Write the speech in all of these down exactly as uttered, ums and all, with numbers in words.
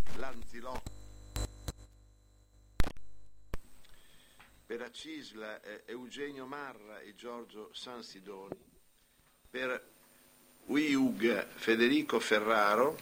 Lanzilò, per la Cisla eh, Eugenio Marra e Giorgio Sansidoni, per U I U G Federico Ferraro,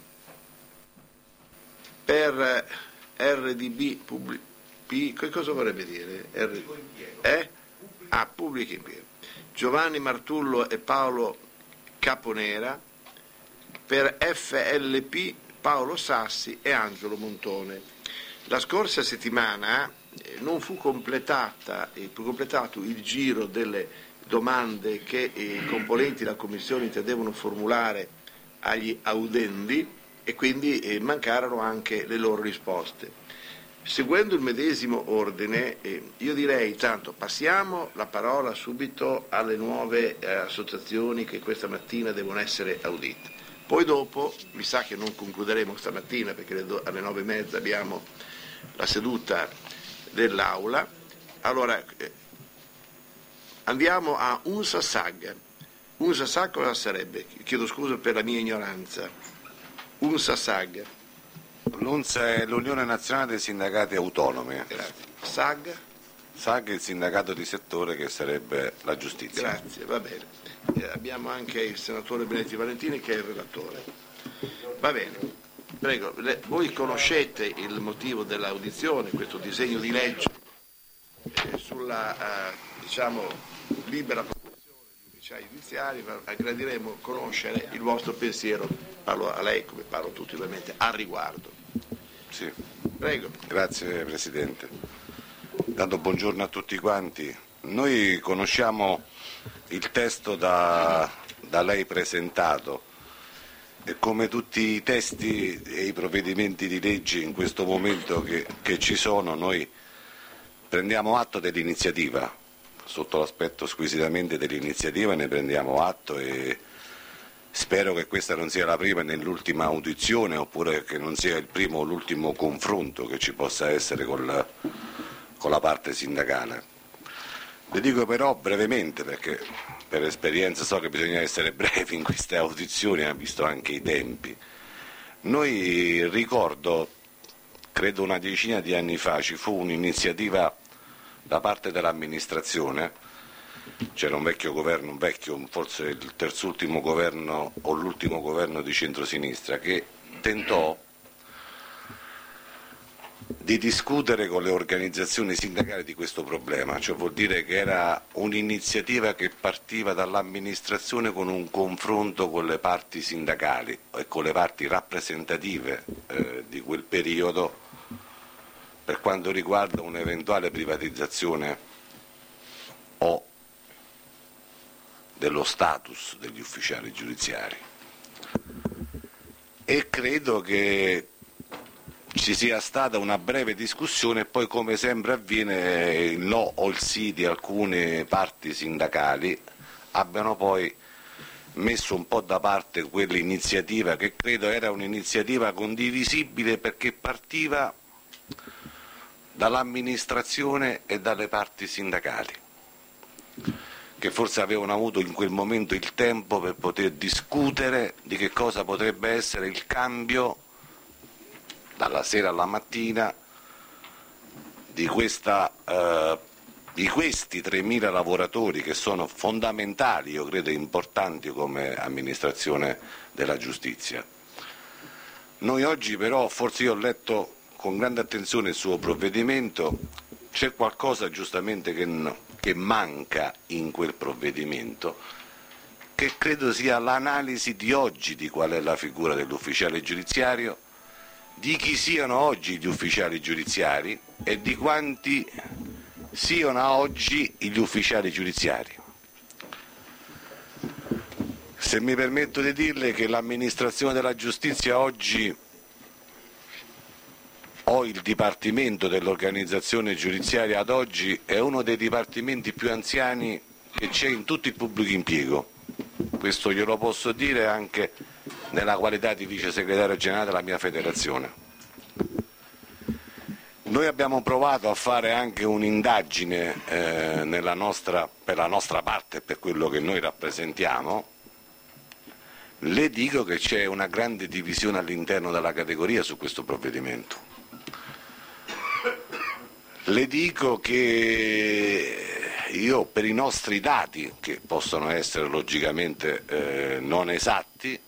per R D B Pubblic, P, che cosa vorrebbe dire? R, eh? Ah, pubblico impiego. Giovanni Martullo e Paolo Caponera, per F L P Paolo Sassi e Angelo Montone. La scorsa settimana non fu completata, eh, completato il giro delle domande che i componenti della Commissione intendevano formulare agli audendi e quindi eh, mancarono anche le loro risposte. Seguendo il medesimo ordine, eh, io direi tanto passiamo la parola subito alle nuove eh, associazioni che questa mattina devono essere audite. Poi dopo, mi sa che non concluderemo stamattina perché alle nove e mezza abbiamo la seduta dell'Aula. Allora, eh, andiamo a UNSASAG. UNSASAG cosa sarebbe? Chiedo scusa per la mia ignoranza. UNSASAG. L'UNSA è l'Unione Nazionale dei Sindacati Autonomi. Grazie. SAG? SAG è il sindacato di settore che sarebbe la giustizia. Grazie, va bene. Eh, abbiamo anche il senatore Benedetti Valentini che è il relatore. Va bene, prego. Le, voi conoscete il motivo dell'audizione, questo disegno di legge eh, sulla eh, diciamo libera professione degli ufficiali giudiziari, ma gradiremo conoscere il vostro pensiero, parlo a lei come parlo a tutti ovviamente, al riguardo. Sì. Prego. Grazie Presidente. Tanto buongiorno a tutti quanti. Noi conosciamo il testo da, da lei presentato e come tutti i testi e i provvedimenti di legge in questo momento che, che ci sono, noi prendiamo atto dell'iniziativa, sotto l'aspetto squisitamente dell'iniziativa ne prendiamo atto e spero che questa non sia la prima né l'ultima audizione oppure che non sia il primo o l'ultimo confronto che ci possa essere con la, con la parte sindacale. Le dico però brevemente perché per esperienza so che bisogna essere brevi in queste audizioni, ha visto anche i tempi. Noi ricordo, credo una decina di anni fa, ci fu un'iniziativa da parte dell'amministrazione, c'era un vecchio governo, un vecchio, forse il terzultimo governo o l'ultimo governo di centrosinistra, che tentò di discutere con le organizzazioni sindacali di questo problema, cioè vuol dire che era un'iniziativa che partiva dall'amministrazione con un confronto con le parti sindacali e con le parti rappresentative eh, di quel periodo per quanto riguarda un'eventuale privatizzazione o dello status degli ufficiali giudiziari. E credo che ci sia stata una breve discussione e poi, come sempre avviene, il no o il sì di alcune parti sindacali abbiano poi messo un po' da parte quell'iniziativa che credo era un'iniziativa condivisibile perché partiva dall'amministrazione e dalle parti sindacali, che forse avevano avuto in quel momento il tempo per poter discutere di che cosa potrebbe essere il cambio dalla sera alla mattina di, questa, eh, di questi tremila lavoratori che sono fondamentali, io credo importanti come amministrazione della giustizia. Noi oggi però, forse io ho letto con grande attenzione il suo provvedimento, c'è qualcosa giustamente che, no, che manca in quel provvedimento, che credo sia l'analisi di oggi di qual è la figura dell'ufficiale giudiziario, di chi siano oggi gli ufficiali giudiziari e di quanti siano oggi gli ufficiali giudiziari. Se mi permetto di dirle che l'amministrazione della giustizia oggi o il dipartimento dell'organizzazione giudiziaria ad oggi è uno dei dipartimenti più anziani che c'è in tutto il pubblico impiego. Questo glielo posso dire anche nella qualità di vice segretario generale della mia federazione. Noi abbiamo provato a fare anche un'indagine eh, nella nostra, per la nostra parte, per quello che noi rappresentiamo, Le dico che c'è una grande divisione all'interno della categoria su questo provvedimento. Le dico che io, per i nostri dati, che possono essere logicamente eh, non esatti,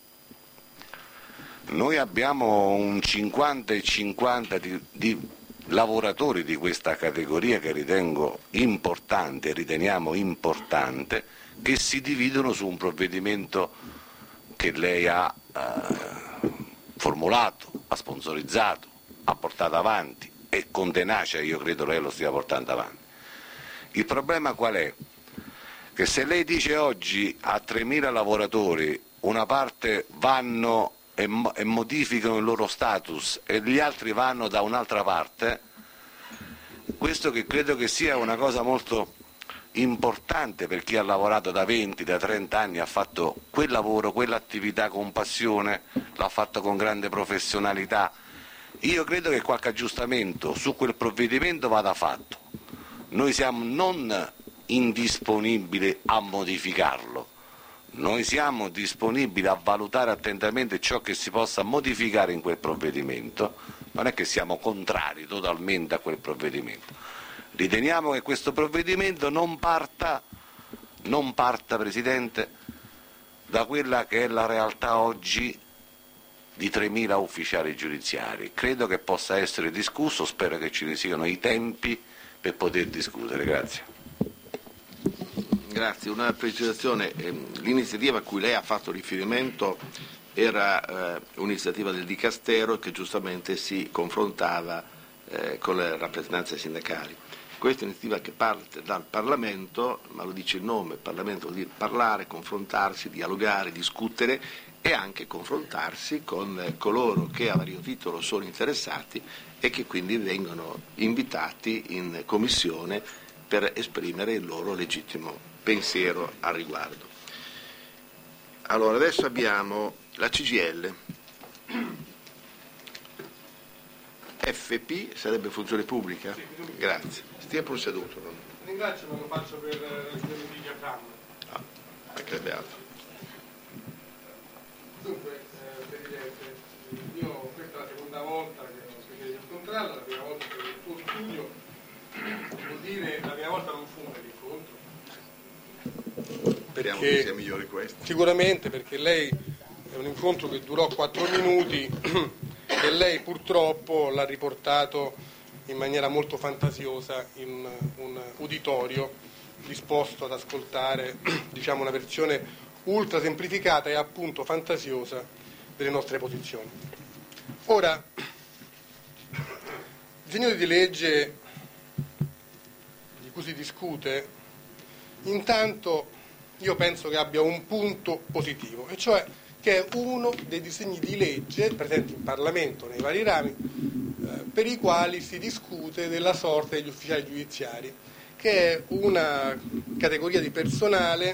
noi abbiamo un cinquanta e cinquanta di, di lavoratori di questa categoria che ritengo importante, riteniamo importante, che si dividono su un provvedimento che lei ha eh, formulato, ha sponsorizzato, ha portato avanti e con tenacia io credo lei lo stia portando avanti. Il problema qual è? Che se lei dice oggi a tremila lavoratori una parte vanno e, e modificano il loro status e gli altri vanno da un'altra parte, questo che credo che sia una cosa molto importante per chi ha lavorato da venti, da trenta anni, ha fatto quel lavoro, quell'attività con passione, l'ha fatto con grande professionalità. Io credo che qualche aggiustamento su quel provvedimento vada fatto. Noi siamo non indisponibili a modificarlo, noi siamo disponibili a valutare attentamente ciò che si possa modificare in quel provvedimento, non è che siamo contrari totalmente a quel provvedimento. Riteniamo che questo provvedimento non parta, non parta, Presidente, da quella che è la realtà oggi di tremila ufficiali giudiziari. Credo che possa essere discusso, spero che ci siano i tempi per poter discutere. Grazie. Grazie. Una precisazione. L'iniziativa a cui lei ha fatto riferimento era eh, un'iniziativa del Dicastero che giustamente si confrontava eh, con le rappresentanze sindacali. Questa è un'iniziativa che parte dal Parlamento, ma lo dice il nome, il Parlamento vuol dire parlare, confrontarsi, dialogare, discutere e anche confrontarsi con coloro che a vario titolo sono interessati e che quindi vengono invitati in commissione per esprimere il loro legittimo pensiero al riguardo. Allora, adesso abbiamo la C G I L. F P sarebbe funzione pubblica? Sì, grazie. Stia pur seduto. No? Ringrazio, ma lo faccio per ragioni di diaframma. Ah, mancherebbe altro. Dunque, eh, Presidente, io questa è la seconda volta che ho sentito di incontrarla, la prima volta che il suo studio, vuol dire la prima volta non fu un incontro. Speriamo che sia migliore questo. Sicuramente, perché lei è un incontro che durò quattro minuti e lei purtroppo l'ha riportato in maniera molto fantasiosa in un uditorio disposto ad ascoltare, diciamo, una versione ultra semplificata e appunto fantasiosa delle nostre posizioni. Ora, il disegno di legge di cui si discute, intanto io penso che abbia un punto positivo, e cioè che è uno dei disegni di legge presenti in Parlamento nei vari rami eh, per i quali si discute della sorte degli ufficiali giudiziari, che è una categoria di personale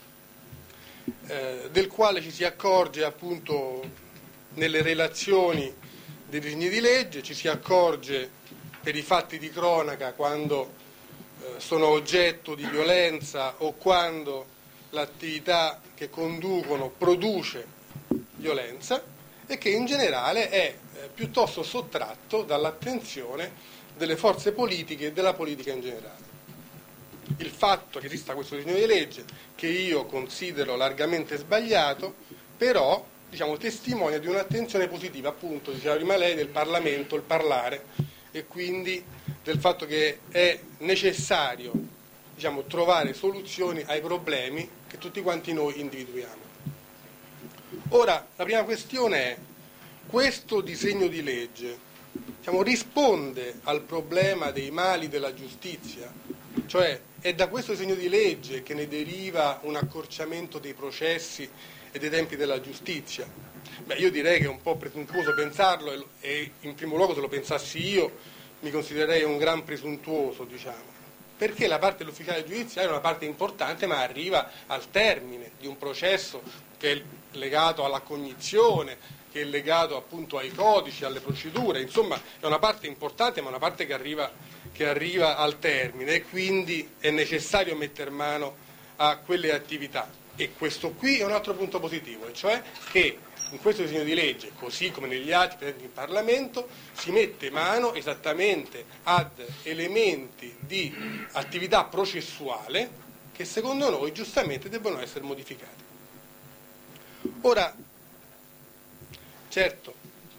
eh, del quale ci si accorge appunto nelle relazioni dei disegni di legge, ci si accorge per i fatti di cronaca quando eh, sono oggetto di violenza o quando l'attività che conducono produce violenza e che in generale è eh, piuttosto sottratto dall'attenzione delle forze politiche e della politica in generale. Il fatto che esista questo disegno di legge, che io considero largamente sbagliato, però diciamo, testimonia di un'attenzione positiva, appunto, diceva prima lei, del Parlamento, il parlare, e quindi del fatto che è necessario, diciamo, trovare soluzioni ai problemi che tutti quanti noi individuiamo. Ora, la prima questione è: questo disegno di legge, diciamo, risponde al problema dei mali della giustizia? Cioè, è da questo disegno di legge che ne deriva un accorciamento dei processi e dei tempi della giustizia? Beh, io direi che è un po' presuntuoso pensarlo, e, e in primo luogo, se lo pensassi io, mi considererei un gran presuntuoso, diciamo. Perché la parte dell'ufficiale giudiziario è una parte importante, ma arriva al termine di un processo che è legato alla cognizione, che è legato appunto ai codici, alle procedure, insomma è una parte importante, ma una parte che arriva, che arriva al termine, e quindi è necessario mettere mano a quelle attività. E questo qui è un altro punto positivo, e cioè che in questo disegno di legge, così come negli atti presenti in Parlamento, si mette mano esattamente ad elementi di attività processuale che secondo noi giustamente debbono essere modificati. Ora, certo,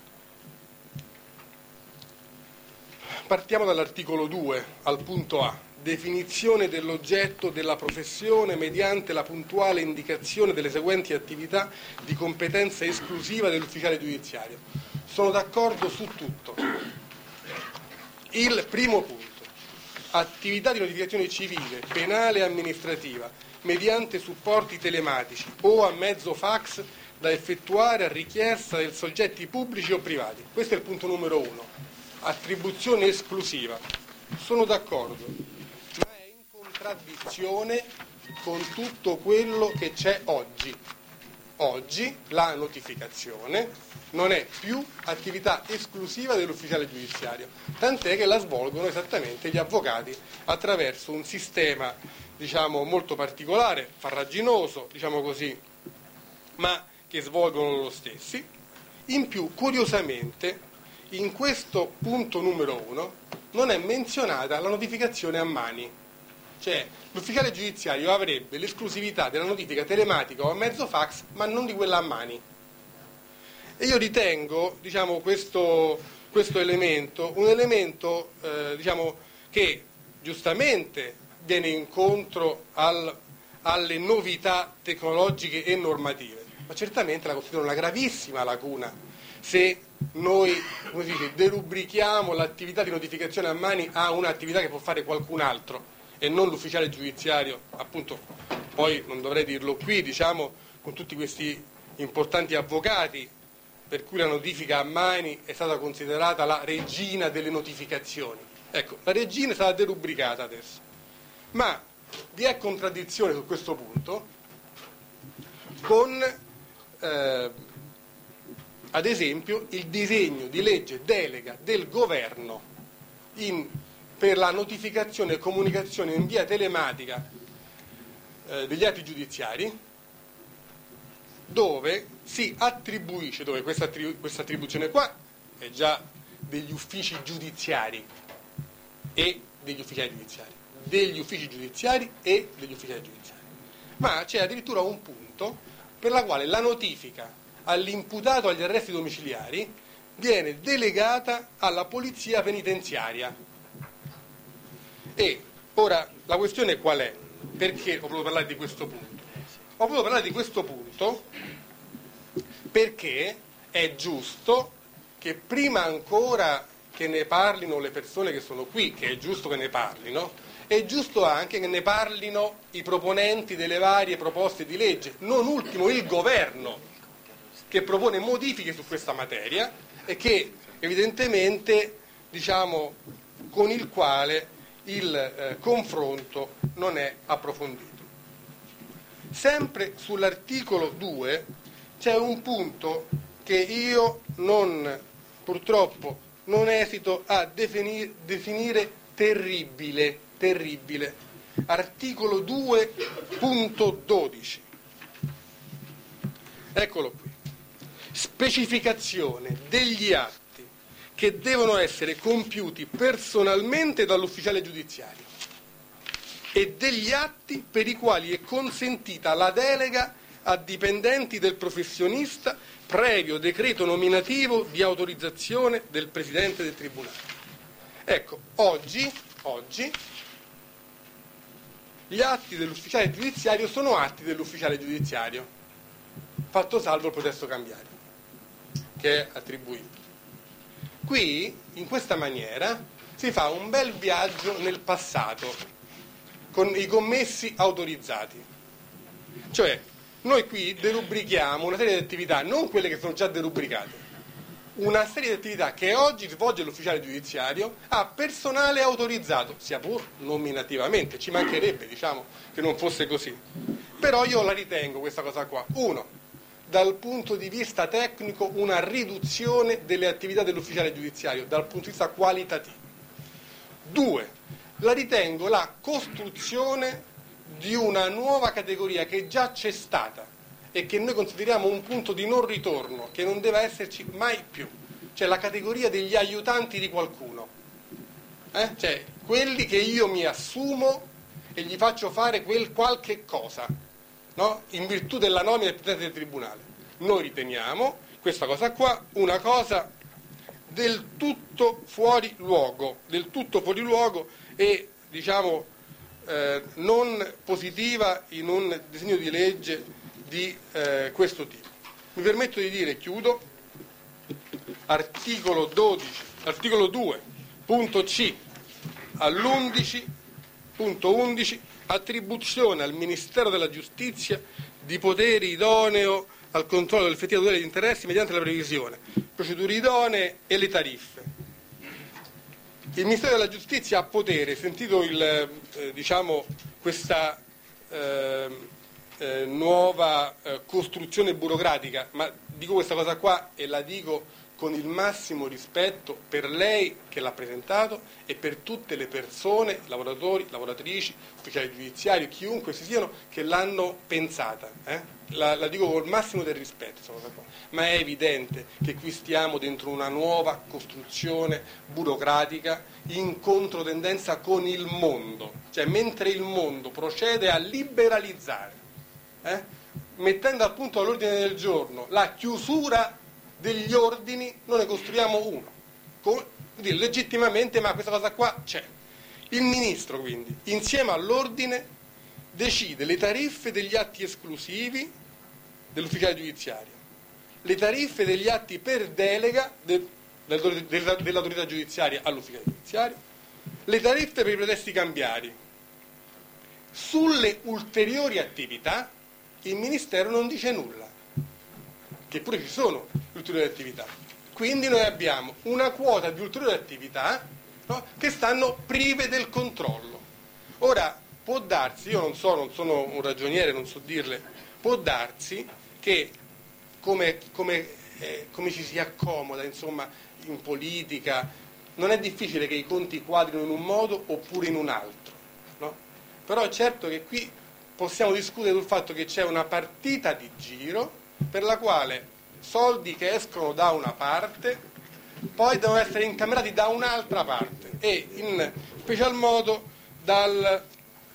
partiamo dall'articolo due al punto A. Definizione dell'oggetto della professione mediante la puntuale indicazione delle seguenti attività di competenza esclusiva dell'ufficiale giudiziario. Sono d'accordo su tutto. Il primo punto: attività di notificazione civile, penale e amministrativa mediante supporti telematici o a mezzo fax da effettuare a richiesta dei soggetti pubblici o privati. Questo è il punto numero uno. Attribuzione esclusiva. Sono d'accordo. Contraddizione con tutto quello che c'è oggi. Oggi la notificazione non è più attività esclusiva dell'ufficiale giudiziario, tant'è che la svolgono esattamente gli avvocati attraverso un sistema, diciamo, molto particolare, farraginoso, diciamo così, ma che svolgono loro stessi. In più, curiosamente, in questo punto numero uno non è menzionata la notificazione a mani. Cioè, l'ufficiale giudiziario avrebbe l'esclusività della notifica telematica o a mezzo fax, ma non di quella a mani. E io ritengo, diciamo, questo, questo elemento un elemento eh, diciamo, che giustamente viene incontro al, alle novità tecnologiche e normative, ma certamente la costituisce una gravissima lacuna se noi, come si dice, derubrichiamo l'attività di notificazione a mani a un'attività che può fare qualcun altro e non l'ufficiale giudiziario, appunto. Poi non dovrei dirlo qui, diciamo, con tutti questi importanti avvocati per cui la notifica a mani è stata considerata la regina delle notificazioni. Ecco, la regina è stata derubricata adesso. Ma vi è contraddizione su questo punto con, eh, ad esempio, il disegno di legge delega del governo in per la notificazione e comunicazione in via telematica eh, degli atti giudiziari, dove si attribuisce, dove questa, attribu- questa attribuzione qua è già degli uffici giudiziari e degli ufficiali giudiziari, degli uffici giudiziari e degli ufficiali giudiziari, ma c'è addirittura un punto per la quale la notifica all'imputato agli arresti domiciliari viene delegata alla polizia penitenziaria. E ora la questione qual è? Perché ho voluto parlare di questo punto? Ho voluto parlare di questo punto perché è giusto che prima ancora che ne parlino le persone che sono qui, che è giusto che ne parlino, è giusto anche che ne parlino i proponenti delle varie proposte di legge, non ultimo il governo, che propone modifiche su questa materia e che evidentemente, diciamo, con il quale il eh, confronto non è approfondito. Sempre sull'articolo due c'è un punto che io non, purtroppo non esito a definir, definire terribile, terribile. Articolo due punto dodici. Eccolo qui. Specificazione degli atti che devono essere compiuti personalmente dall'ufficiale giudiziario e degli atti per i quali è consentita la delega a dipendenti del professionista previo decreto nominativo di autorizzazione del Presidente del Tribunale. Ecco, oggi, oggi gli atti dell'ufficiale giudiziario sono atti dell'ufficiale giudiziario, fatto salvo il processo cambiario, che è attribuito. Qui, in questa maniera, si fa un bel viaggio nel passato, con i commessi autorizzati. Cioè, noi qui derubrichiamo una serie di attività, non quelle che sono già derubricate, una serie di attività che oggi svolge l'ufficiale giudiziario a personale autorizzato, sia pur nominativamente, ci mancherebbe, diciamo, che non fosse così. Però io la ritengo questa cosa qua. Uno, dal punto di vista tecnico una riduzione delle attività dell'ufficiale giudiziario, dal punto di vista qualitativo. Due, la ritengo la costruzione di una nuova categoria che già c'è stata e che noi consideriamo un punto di non ritorno, che non deve esserci mai più, cioè la categoria degli aiutanti di qualcuno, eh? Cioè quelli che io mi assumo e gli faccio fare quel qualche cosa, no? In virtù della nomina del Presidente del Tribunale. Noi riteniamo questa cosa qua una cosa del tutto fuori luogo, del tutto fuori luogo e diciamo eh, non positiva in un disegno di legge di eh, questo tipo. Mi permetto di dire, chiudo, articolo dodici, articolo due, punto C, all'undici punto undici, attribuzione al Ministero della Giustizia di poteri idoneo al controllo dell'effettiva tutela degli interessi mediante la previsione, procedure idonee e le tariffe. Il Ministero della Giustizia ha potere, sentito il, eh, diciamo, questa eh, eh, nuova eh, costruzione burocratica, ma dico questa cosa qua e la dico con il massimo rispetto per lei che l'ha presentato e per tutte le persone, lavoratori, lavoratrici, ufficiali giudiziari, chiunque si siano, che l'hanno pensata. Eh? La, la dico col massimo del rispetto, questa cosa qua. Ma è evidente che qui stiamo dentro una nuova costruzione burocratica in controtendenza con il mondo. Cioè, mentre il mondo procede a liberalizzare, eh? mettendo appunto all'ordine del giorno la chiusura degli ordini, noi ne costruiamo uno, come, dire, legittimamente, ma questa cosa qua c'è. Il Ministro quindi, insieme all'ordine, decide le tariffe degli atti esclusivi dell'ufficiale giudiziario, le tariffe degli atti per delega del, del, del, dell'autorità giudiziaria all'ufficiale giudiziario, le tariffe per i pretesti cambiari. Sulle ulteriori attività il Ministero non dice nulla, che pure ci sono ulteriori attività. Quindi noi abbiamo una quota di ulteriori attività, no, che stanno prive del controllo. Ora, può darsi, io non so, non sono un ragioniere, non so dirle, può darsi che come, come, eh, come ci si accomoda, insomma, in politica, non è difficile che i conti quadrino in un modo oppure in un altro, no? Però è certo che qui possiamo discutere sul fatto che c'è una partita di giro per la quale soldi che escono da una parte poi devono essere incamerati da un'altra parte e in special modo dal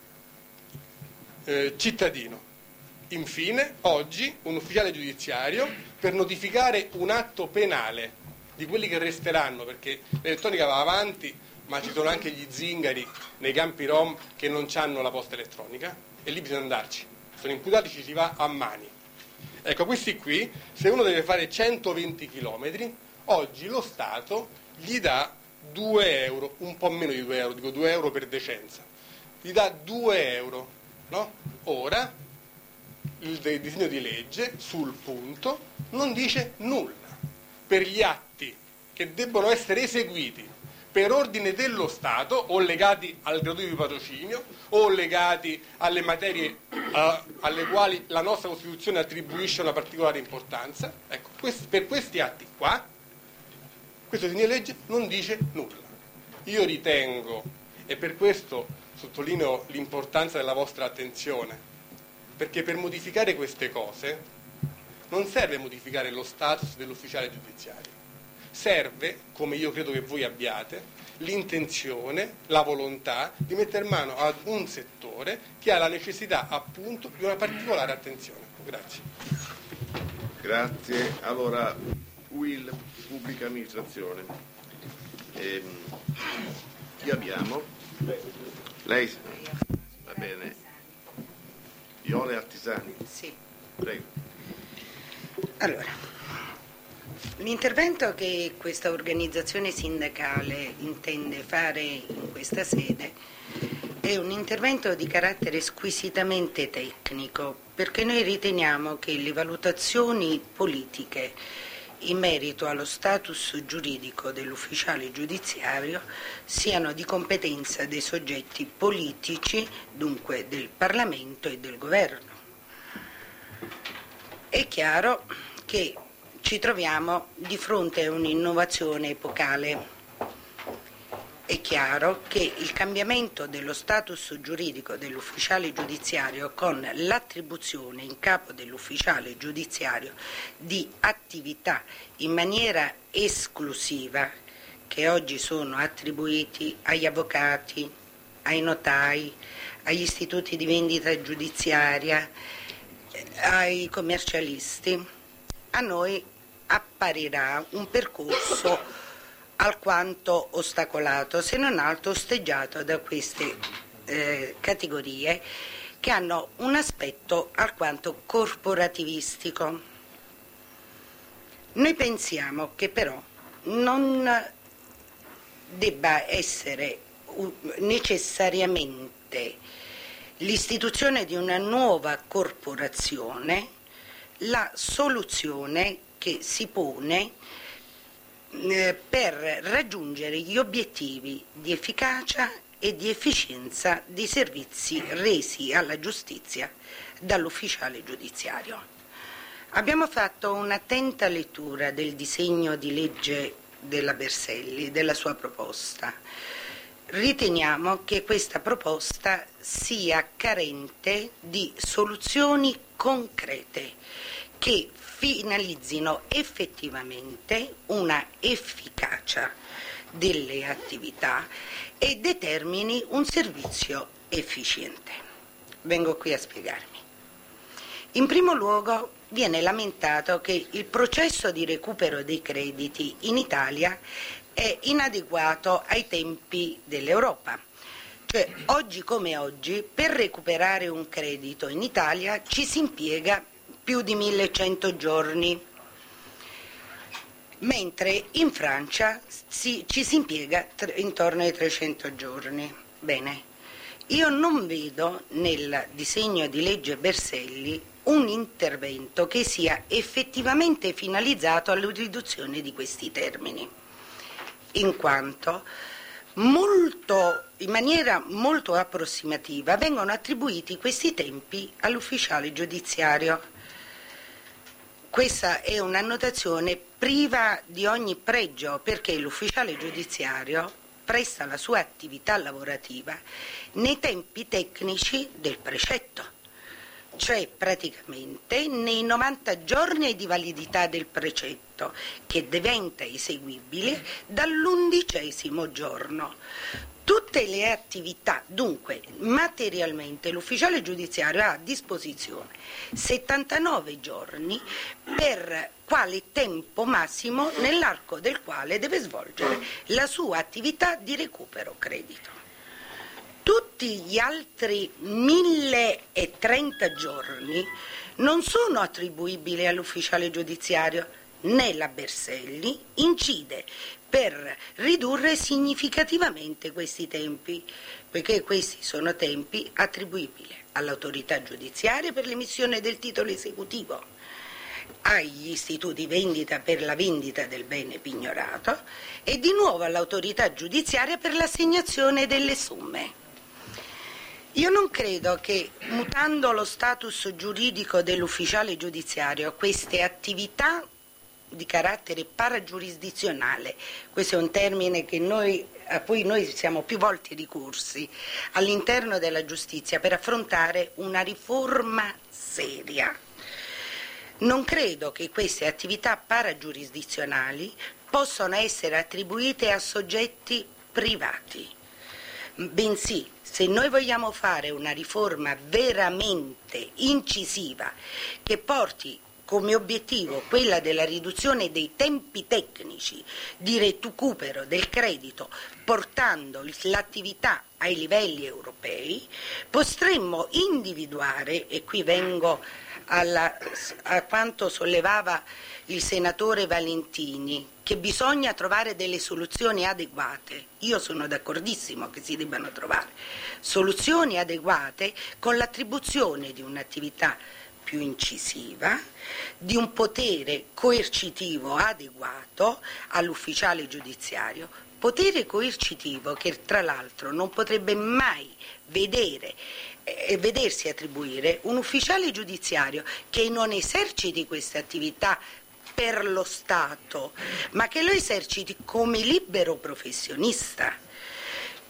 eh, cittadino. Infine, oggi un ufficiale giudiziario per notificare un atto penale di quelli che resteranno, perché l'elettronica va avanti, ma ci sono anche gli zingari nei campi rom che non hanno la posta elettronica e lì bisogna andarci, sono imputati, ci si va a mani. Ecco, questi qui, se uno deve fare centoventi chilometri, oggi lo Stato gli dà due euro, un po' meno di due euro, dico due euro per decenza, gli dà due euro, no? Ora il disegno di legge sul punto non dice nulla per gli atti che debbono essere eseguiti per ordine dello Stato o legati al gratuito di patrocinio o legati alle materie uh, alle quali la nostra Costituzione attribuisce una particolare importanza. Ecco, questi, per questi atti qua questo disegno di legge non dice nulla. Io ritengo, e per questo sottolineo l'importanza della vostra attenzione, perché per modificare queste cose non serve modificare lo status dell'ufficiale giudiziario, serve, come io credo che voi abbiate, l'intenzione, la volontà di mettere mano ad un settore che ha la necessità appunto di una particolare attenzione. Grazie. Grazie. Allora, U I L, Pubblica Amministrazione. Ehm, chi abbiamo? Lei? Va bene. Iole Artisani. Sì. Prego. Allora, l'intervento che questa organizzazione sindacale intende fare in questa sede è un intervento di carattere squisitamente tecnico, perché noi riteniamo che le valutazioni politiche in merito allo status giuridico dell'ufficiale giudiziario siano di competenza dei soggetti politici, dunque del Parlamento e del Governo. È chiaro che ci troviamo di fronte a un'innovazione epocale. è chiaro che il cambiamento dello status giuridico dell'ufficiale giudiziario con l'attribuzione in capo dell'ufficiale giudiziario di attività in maniera esclusiva che oggi sono attribuiti agli avvocati, ai notai, agli istituti di vendita giudiziaria, ai commercialisti, a noi apparirà un percorso alquanto ostacolato, se non altro osteggiato da queste eh, categorie che hanno un aspetto alquanto corporativistico. Noi pensiamo che però non debba essere necessariamente l'istituzione di una nuova corporazione la soluzione che si pone per raggiungere gli obiettivi di efficacia e di efficienza dei servizi resi alla giustizia dall'ufficiale giudiziario. Abbiamo fatto un'attenta lettura del disegno di legge della Berselli, della sua proposta. Riteniamo che questa proposta sia carente di soluzioni concrete che finalizzino effettivamente una efficacia delle attività e determini un servizio efficiente. Vengo qui a spiegarmi. In primo luogo viene lamentato che il processo di recupero dei crediti in Italia è inadeguato ai tempi dell'Europa. Cioè, oggi come oggi, per recuperare un credito in Italia ci si impiega più di millecento giorni, mentre in Francia si, ci si impiega tre, intorno ai trecento giorni. Bene, io non vedo nel disegno di legge Berselli un intervento che sia effettivamente finalizzato alla riduzione di questi termini, in quanto molto, in maniera molto approssimativa vengono attribuiti questi tempi all'ufficiale giudiziario. Questa è un'annotazione priva di ogni pregio perché l'ufficiale giudiziario presta la sua attività lavorativa nei tempi tecnici del precetto, cioè praticamente nei novanta giorni di validità del precetto che diventa eseguibile dall'undicesimo giorno. Tutte le attività, dunque materialmente l'ufficiale giudiziario ha a disposizione settantanove giorni per quale tempo massimo nell'arco del quale deve svolgere la sua attività di recupero credito. Tutti gli altri milletrenta giorni non sono attribuibili all'ufficiale giudiziario, né la Berselli incide per ridurre significativamente questi tempi, poiché questi sono tempi attribuibili all'autorità giudiziaria per l'emissione del titolo esecutivo, agli istituti vendita per la vendita del bene pignorato e di nuovo all'autorità giudiziaria per l'assegnazione delle somme. Io non credo che, mutando lo status giuridico dell'ufficiale giudiziario, queste attività di carattere paragiurisdizionale, questo è un termine che noi, a cui noi siamo più volte ricorsi all'interno della giustizia per affrontare una riforma seria. Non credo che queste attività paragiurisdizionali possano essere attribuite a soggetti privati, bensì se noi vogliamo fare una riforma veramente incisiva che porti come obiettivo quella della riduzione dei tempi tecnici di recupero del credito, portando l'attività ai livelli europei, potremmo individuare, e qui vengo alla, a quanto sollevava il senatore Valentini, che bisogna trovare delle soluzioni adeguate. Io sono d'accordissimo che si debbano trovare soluzioni adeguate con l'attribuzione di un'attività più incisiva, di un potere coercitivo adeguato all'ufficiale giudiziario, potere coercitivo che tra l'altro non potrebbe mai vedere e eh, vedersi attribuire un ufficiale giudiziario che non eserciti queste attività per lo Stato, ma che lo eserciti come libero professionista.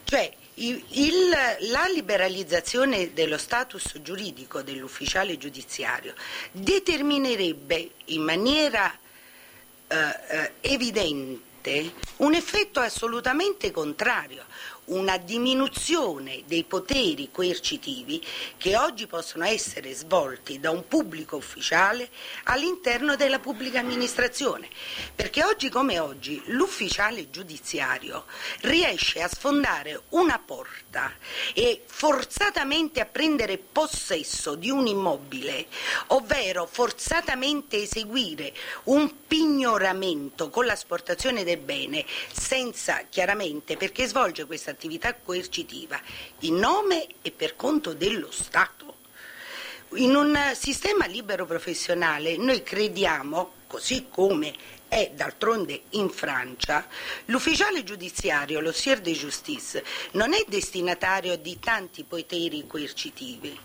Cioè il, il, la liberalizzazione dello status giuridico dell'ufficiale giudiziario determinerebbe in maniera eh, eh, evidente un effetto assolutamente contrario, una diminuzione dei poteri coercitivi che oggi possono essere svolti da un pubblico ufficiale all'interno della pubblica amministrazione, perché oggi come oggi l'ufficiale giudiziario riesce a sfondare una porta e forzatamente a prendere possesso di un immobile, ovvero forzatamente eseguire un pignoramento con l'asportazione del bene, senza chiaramente, perché svolge questa attività coercitiva in nome e per conto dello Stato. In un sistema libero professionale noi crediamo, così come è d'altronde in Francia, l'ufficiale giudiziario, lo sieur de justice, non è destinatario di tanti poteri coercitivi.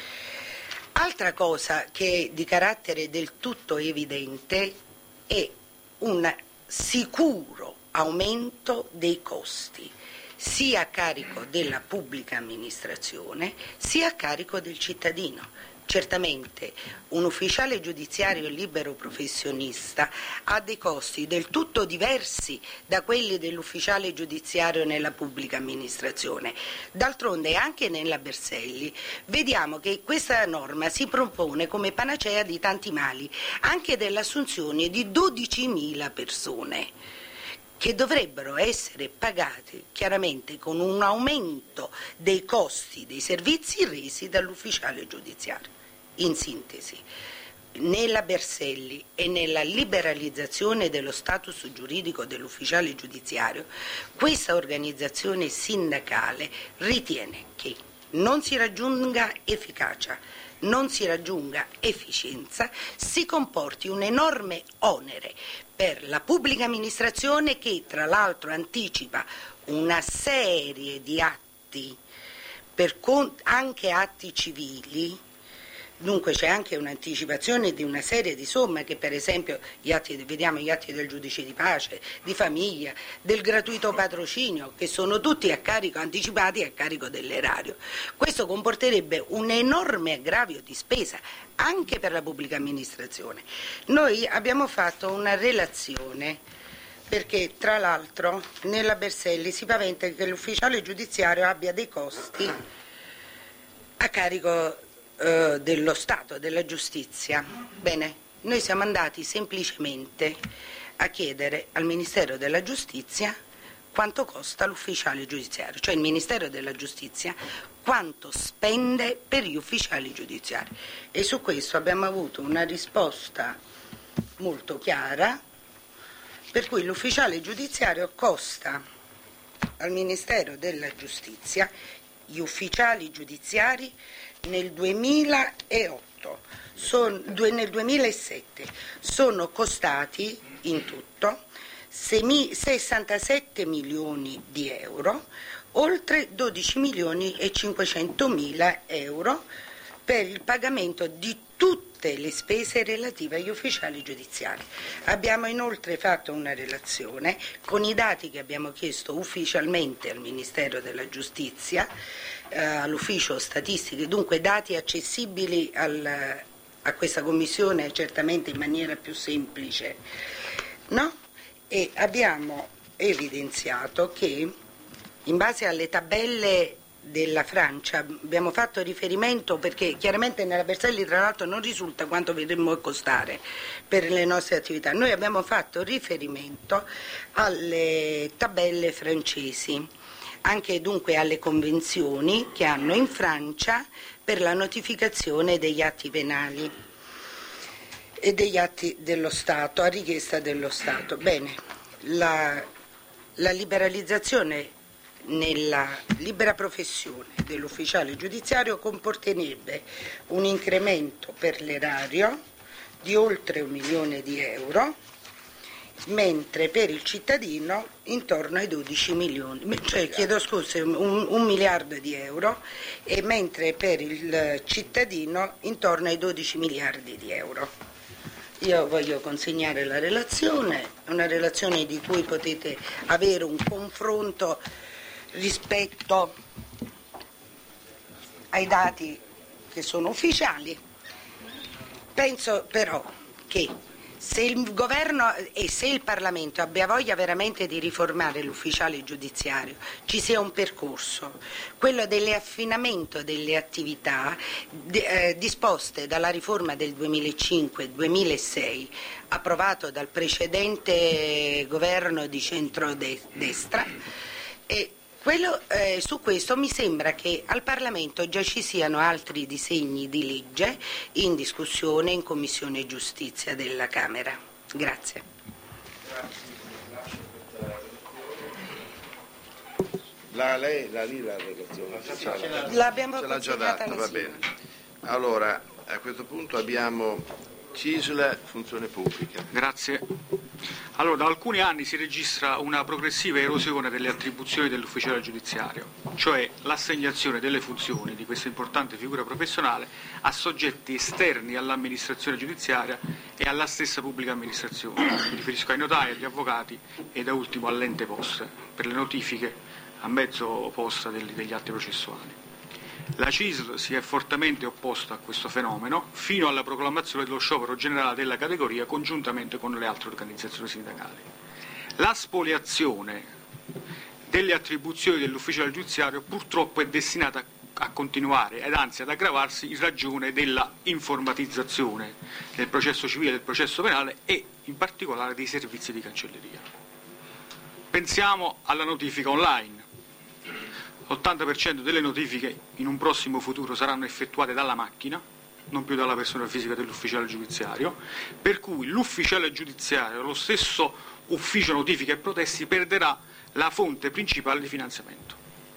Altra cosa che è di carattere del tutto evidente è un sicuro aumento dei costi, sia a carico della pubblica amministrazione sia a carico del cittadino. Certamente un ufficiale giudiziario libero professionista ha dei costi del tutto diversi da quelli dell'ufficiale giudiziario nella pubblica amministrazione. D'altronde anche nella Berselli vediamo che questa norma si propone come panacea di tanti mali, anche dell'assunzione di dodicimila persone, che dovrebbero essere pagati chiaramente con un aumento dei costi dei servizi resi dall'ufficiale giudiziario. In sintesi, nella Berselli e nella liberalizzazione dello status giuridico dell'ufficiale giudiziario, questa organizzazione sindacale ritiene che non si raggiunga efficacia, non si raggiunga efficienza, si comporti un enorme onere per la pubblica amministrazione, che tra l'altro anticipa una serie di atti, per cont- anche atti civili. Dunque c'è anche un'anticipazione di una serie di somme che, per esempio, gli atti, vediamo gli atti del giudice di pace, di famiglia, del gratuito patrocinio, che sono tutti a carico, anticipati a carico dell'erario. Questo comporterebbe un enorme aggravio di spesa anche per la pubblica amministrazione. Noi abbiamo fatto una relazione, perché tra l'altro nella Berselli si paventa che l'ufficiale giudiziario abbia dei costi a carico dello Stato, della giustizia. Bene, noi siamo andati semplicemente a chiedere al Ministero della Giustizia quanto costa l'ufficiale giudiziario, cioè il Ministero della Giustizia quanto spende per gli ufficiali giudiziari, e su questo abbiamo avuto una risposta molto chiara, per cui l'ufficiale giudiziario costa al Ministero della Giustizia, gli ufficiali giudiziari nel duemilaotto, son, nel duemilasette sono costati in tutto sessantasette milioni di euro, oltre dodici milioni e cinquecentomila euro per il pagamento di tutte le spese relative agli ufficiali giudiziari. Abbiamo inoltre fatto una relazione con i dati che abbiamo chiesto ufficialmente al Ministero della Giustizia, eh, all'ufficio statistiche, dunque dati accessibili al, a questa commissione certamente in maniera più semplice, no? E abbiamo evidenziato che in base alle tabelle della Francia abbiamo fatto riferimento, perché chiaramente nella Berselli tra l'altro non risulta quanto vedremmo costare per le nostre attività, noi abbiamo fatto riferimento alle tabelle francesi, anche dunque alle convenzioni che hanno in Francia per la notificazione degli atti penali e degli atti dello Stato, a richiesta dello Stato. Bene, la, la liberalizzazione nella libera professione dell'ufficiale giudiziario comporterebbe un incremento per l'erario di oltre un milione di euro, mentre per il cittadino intorno ai dodici milioni, cioè chiedo scusa, un, un miliardo di euro, e mentre per il cittadino intorno ai dodici miliardi di euro. Io voglio consegnare la relazione, una relazione di cui potete avere un confronto rispetto ai dati che sono ufficiali. Penso però che se il governo e se il Parlamento abbia voglia veramente di riformare l'ufficiale giudiziario, ci sia un percorso, quello dell'affinamento delle attività eh, disposte dalla riforma del duemilacinque duemilasei, approvato dal precedente governo di centrodestra. E quello, eh, su questo mi sembra che al Parlamento già ci siano altri disegni di legge in discussione in Commissione Giustizia della Camera. Grazie. La, lei, la, lì la relazione L'abbiamo ce l'ha già consegnata data, alla va signora. bene. Allora, a questo punto abbiamo C I S L, funzione pubblica. Grazie. Allora, da alcuni anni si registra una progressiva erosione delle attribuzioni dell'ufficiale giudiziario, cioè l'assegnazione delle funzioni di questa importante figura professionale a soggetti esterni all'amministrazione giudiziaria e alla stessa pubblica amministrazione. Mi riferisco ai notai, agli avvocati e da ultimo all'ente poste per le notifiche a mezzo posta degli, degli atti processuali. La C I S L si è fortemente opposta a questo fenomeno fino alla proclamazione dello sciopero generale della categoria congiuntamente con le altre organizzazioni sindacali. La spoliazione delle attribuzioni dell'ufficiale giudiziario purtroppo è destinata a continuare ed anzi ad aggravarsi in ragione della informatizzazione del processo civile e del processo penale e in particolare dei servizi di cancelleria. Pensiamo alla notifica online. l'ottanta per cento delle notifiche in un prossimo futuro saranno effettuate dalla macchina, non più dalla persona fisica dell'ufficiale giudiziario, per cui l'ufficiale giudiziario, lo stesso ufficio notifiche e protesti, perderà la fonte principale di finanziamento.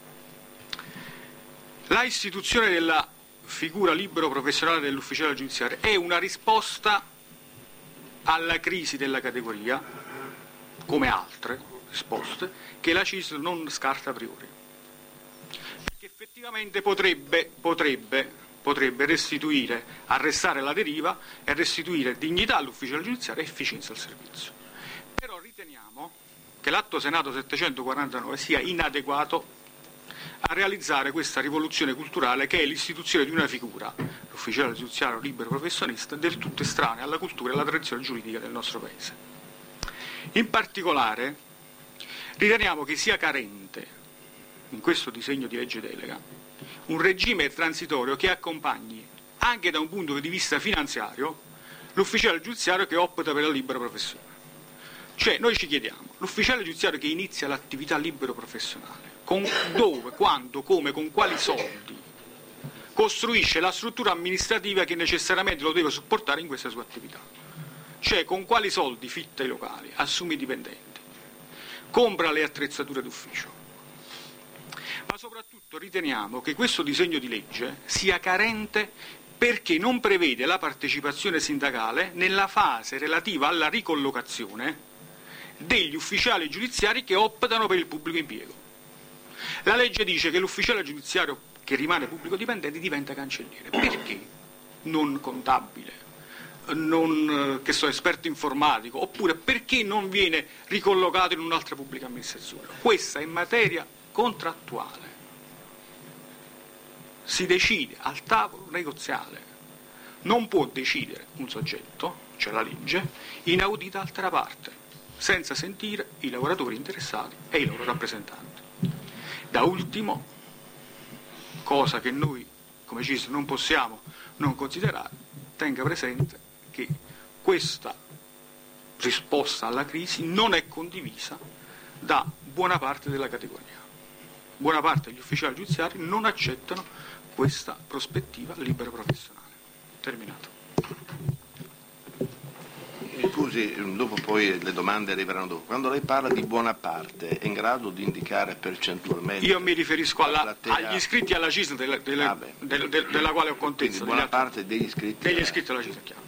La istituzione della figura libero professionale dell'ufficiale giudiziario è una risposta alla crisi della categoria, come altre risposte, che la C I S L non scarta a priori. Che effettivamente potrebbe, potrebbe, potrebbe restituire, arrestare la deriva e restituire dignità all'ufficiale giudiziario e efficienza al servizio. Però riteniamo che l'atto Senato settecentoquarantanove sia inadeguato a realizzare questa rivoluzione culturale che è l'istituzione di una figura, l'ufficiale giudiziario libero professionista, del tutto estranea alla cultura e alla tradizione giuridica del nostro Paese. In particolare riteniamo che sia carente in questo disegno di legge delega un regime transitorio che accompagni, anche da un punto di vista finanziario, l'ufficiale giudiziario che opta per la libera professione. Cioè, noi ci chiediamo, l'ufficiale giudiziario che inizia l'attività libero professionale, con dove, quando, come, con quali soldi costruisce la struttura amministrativa che necessariamente lo deve supportare in questa sua attività? Cioè, con quali soldi fitta i locali, assume i dipendenti, compra le attrezzature d'ufficio? Ma soprattutto riteniamo che questo disegno di legge sia carente perché non prevede la partecipazione sindacale nella fase relativa alla ricollocazione degli ufficiali giudiziari che optano per il pubblico impiego. La legge dice che l'ufficiale giudiziario che rimane pubblico dipendente diventa cancelliere. Perché? Non contabile, non che so, esperto informatico, oppure perché non viene ricollocato in un'altra pubblica amministrazione? Questa è materia contrattuale. Si decide al tavolo negoziale. Non può decidere un soggetto, cioè la legge, inaudita altra parte, senza sentire i lavoratori interessati e i loro rappresentanti. Da ultimo, cosa che noi come C I S L non possiamo non considerare, tenga presente che questa risposta alla crisi non è condivisa da buona parte della categoria. Buona parte degli ufficiali giudiziari non accettano questa prospettiva libera professionale. Terminato. Scusi, dopo poi le domande arriveranno dopo. Quando lei parla di buona parte, è in grado di indicare percentualmente? Io mi riferisco alla, platea... agli iscritti alla C I S L delle, delle, ah, del, del, della quale ho contezza. Quindi buona parte degli iscritti? Degli iscritti alla C I S L, chiaro.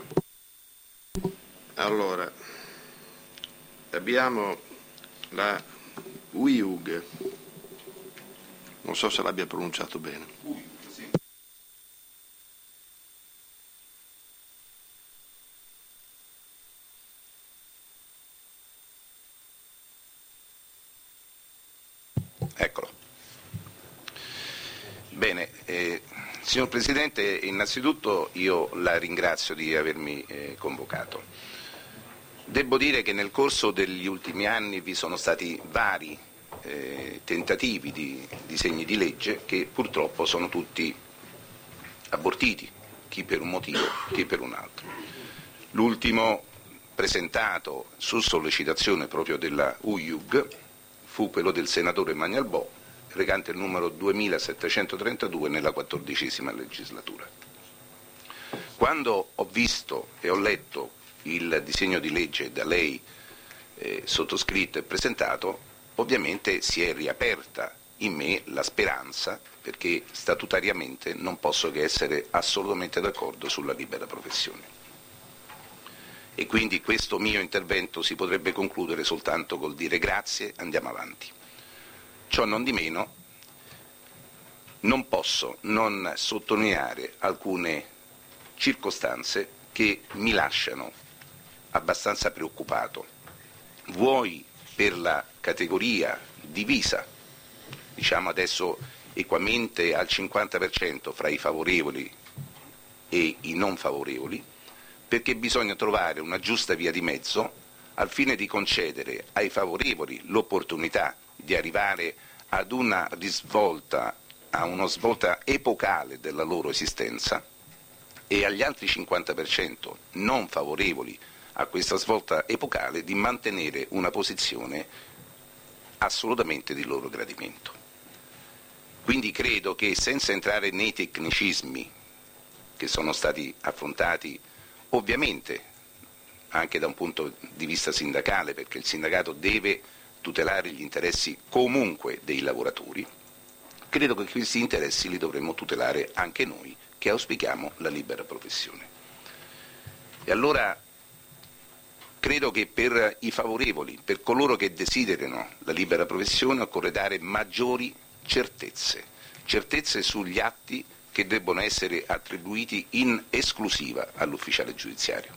Allora, abbiamo la U I U G, non so se l'abbia pronunciato bene. Eccolo. Bene, eh, signor Presidente, innanzitutto io la ringrazio di avermi eh, convocato. Devo dire che nel corso degli ultimi anni vi sono stati vari eh, tentativi di disegni di legge che purtroppo sono tutti abortiti, chi per un motivo, chi per un altro. L'ultimo presentato su sollecitazione proprio della U I U G fu quello del senatore Magnalbò, recante il numero duemilasettecentotrentadue nella quattordicesima legislatura. Quando ho visto e ho letto il disegno di legge da lei eh, sottoscritto e presentato, ovviamente si è riaperta in me la speranza, perché statutariamente non posso che essere assolutamente d'accordo sulla libera professione. E quindi questo mio intervento si potrebbe concludere soltanto col dire grazie, andiamo avanti. Ciò non di meno, non posso non sottolineare alcune circostanze che mi lasciano abbastanza preoccupato, vuoi per la categoria divisa, diciamo adesso equamente al cinquanta per cento fra i favorevoli e i non favorevoli, perché bisogna trovare una giusta via di mezzo al fine di concedere ai favorevoli l'opportunità di arrivare ad una risvolta, a una svolta epocale della loro esistenza, e agli altri cinquanta per cento non favorevoli a questa svolta epocale di mantenere una posizione assolutamente di loro gradimento. Quindi credo che, senza entrare nei tecnicismi che sono stati affrontati ovviamente anche da un punto di vista sindacale, perché il sindacato deve tutelare gli interessi comunque dei lavoratori, credo che questi interessi li dovremmo tutelare anche noi che auspichiamo la libera professione. E allora credo che per i favorevoli, per coloro che desiderano la libera professione, occorre dare maggiori certezze, certezze sugli atti che debbono essere attribuiti in esclusiva all'ufficiale giudiziario,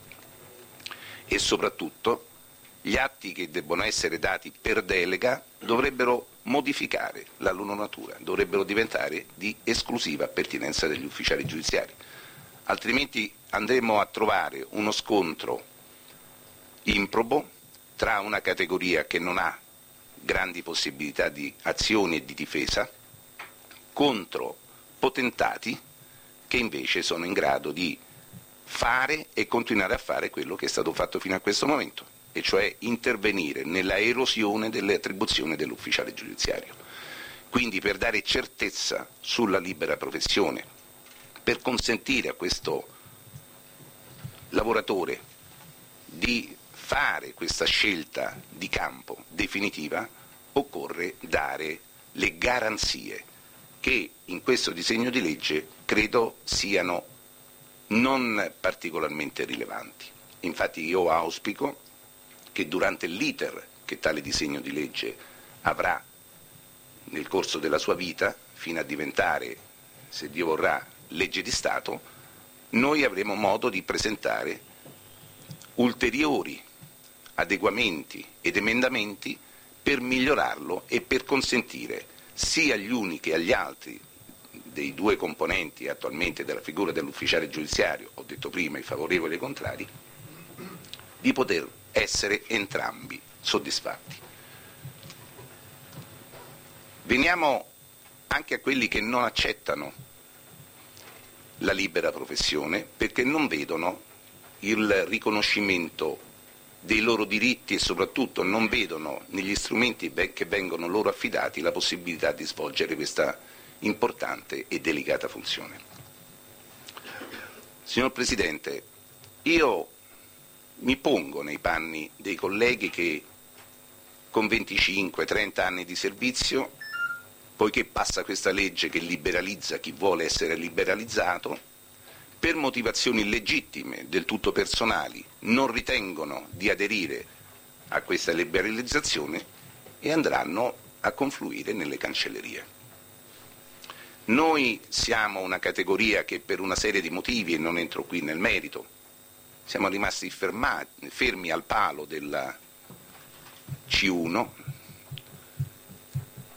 e soprattutto gli atti che debbono essere dati per delega dovrebbero modificare la loro natura, dovrebbero diventare di esclusiva pertinenza degli ufficiali giudiziari, altrimenti andremo a trovare uno scontro improbo tra una categoria che non ha grandi possibilità di azioni e di difesa contro potentati che invece sono in grado di fare e continuare a fare quello che è stato fatto fino a questo momento, e cioè intervenire nella erosione delle attribuzioni dell'ufficiale giudiziario. Quindi, per dare certezza sulla libera professione, per consentire a questo lavoratore di fare questa scelta di campo definitiva, occorre dare le garanzie che in questo disegno di legge credo siano non particolarmente rilevanti. Infatti io auspico che durante l'iter che tale disegno di legge avrà nel corso della sua vita, fino a diventare, se Dio vorrà, legge di Stato, noi avremo modo di presentare ulteriori adeguamenti ed emendamenti per migliorarlo e per consentire sia agli uni che agli altri dei due componenti attualmente della figura dell'ufficiale giudiziario, ho detto prima i favorevoli e i contrari, di poter essere entrambi soddisfatti. Veniamo anche a quelli che non accettano la libera professione perché non vedono il riconoscimento dei loro diritti e soprattutto non vedono negli strumenti che vengono loro affidati la possibilità di svolgere questa importante e delicata funzione. Signor Presidente, io mi pongo nei panni dei colleghi che con venticinque trenta anni di servizio, poiché passa questa legge che liberalizza chi vuole essere liberalizzato, per motivazioni legittime, del tutto personali, non ritengono di aderire a questa liberalizzazione e andranno a confluire nelle cancellerie. Noi siamo una categoria che per una serie di motivi, e non entro qui nel merito, siamo rimasti fermati, fermi al palo della C uno,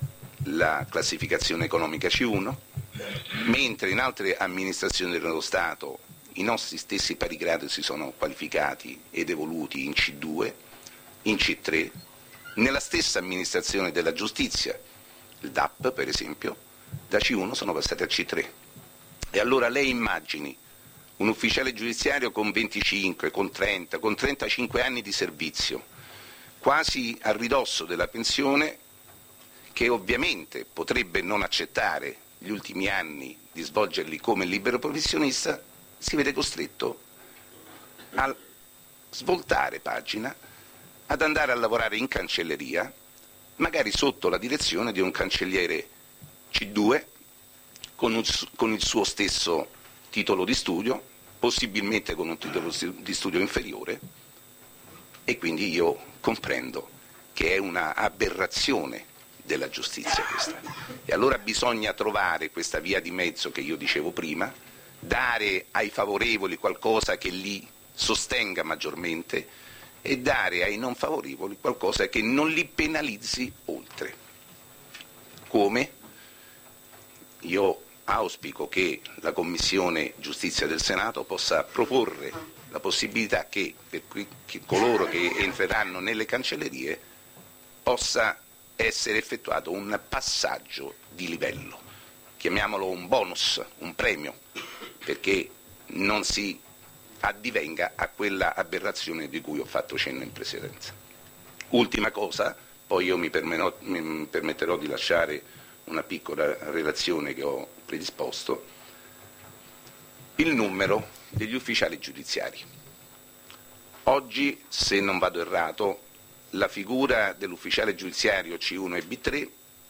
la classificazione economica C uno, mentre in altre amministrazioni dello Stato i nostri stessi pari grado si sono qualificati ed evoluti in C due, in C tre, nella stessa amministrazione della giustizia, il D A P per esempio, da C uno sono passati a C tre. E allora lei immagini un ufficiale giudiziario con venticinque, con trenta, con trentacinque anni di servizio, quasi a ridosso della pensione, che ovviamente potrebbe non accettare gli ultimi anni di svolgerli come libero professionista, si vede costretto a svoltare pagina, ad andare a lavorare in cancelleria, magari sotto la direzione di un cancelliere C due con, un, con il suo stesso titolo di studio, possibilmente con un titolo di studio inferiore, e quindi io comprendo che è una aberrazione della giustizia questa. E allora bisogna trovare questa via di mezzo che io dicevo prima, dare ai favorevoli qualcosa che li sostenga maggiormente e dare ai non favorevoli qualcosa che non li penalizzi oltre. Come? Io auspico che la Commissione Giustizia del Senato possa proporre la possibilità che per che coloro che entreranno nelle cancellerie possa essere effettuato un passaggio di livello, chiamiamolo un bonus, un premio, perché non si addivenga a quella aberrazione di cui ho fatto cenno in precedenza. Ultima cosa, poi io mi, permetterò, mi permetterò di lasciare una piccola relazione che ho predisposto, il numero degli ufficiali giudiziari. Oggi, se non vado errato, la figura dell'ufficiale giudiziario C uno e B tre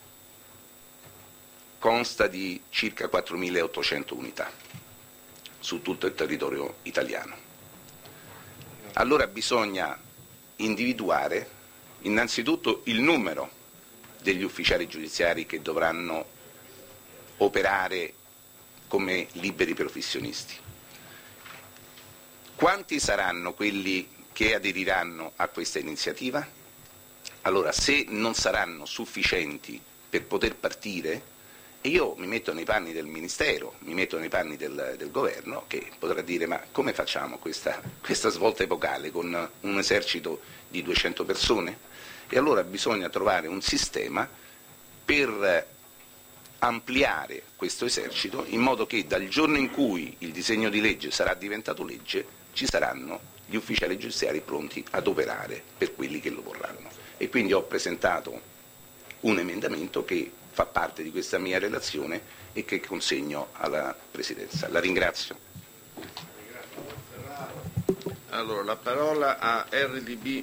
consta di circa quattromilaottocento unità su tutto il territorio italiano. Allora bisogna individuare innanzitutto il numero degli ufficiali giudiziari che dovranno operare come liberi professionisti. Quanti saranno quelli che aderiranno a questa iniziativa? Allora, se non saranno sufficienti per poter partire, e io mi metto nei panni del Ministero, mi metto nei panni del, del Governo, che potrà dire: ma come facciamo questa, questa svolta epocale con un esercito di duecento persone? E allora bisogna trovare un sistema per ampliare questo esercito in modo che dal giorno in cui il disegno di legge sarà diventato legge ci saranno gli ufficiali giudiziari pronti ad operare per quelli che lo vorranno. E quindi ho presentato un emendamento che fa parte di questa mia relazione e che consegno alla Presidenza. La ringrazio. Allora, la parola a R D B